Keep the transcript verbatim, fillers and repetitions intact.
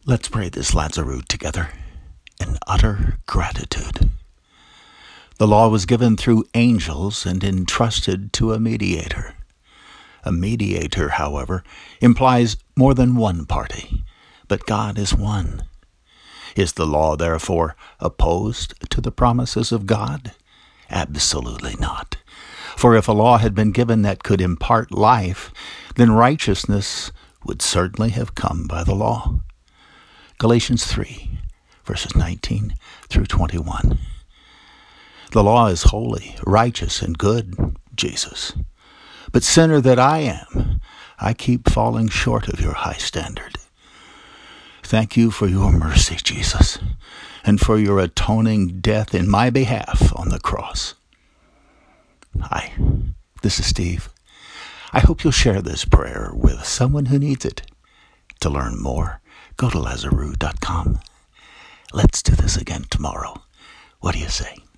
Let's pray this Lazarus together in utter gratitude. The law was given through angels and entrusted to a mediator. A mediator, however, implies more than one party, but God is one. Is the law, therefore, opposed to the promises of God? Absolutely not. For if a law had been given that could impart life, then righteousness would certainly have come by the law. Galatians three, verses nineteen through twenty-one. The law is holy, righteous, and good, Jesus. But sinner that I am, I keep falling short of your high standard. Thank you for your mercy, Jesus, and for your atoning death in my behalf on the cross. Hi, this is Steve. I hope you'll share this prayer with someone who needs it. To learn more, go to lazarus dot com. Let's do this again tomorrow. What do you say?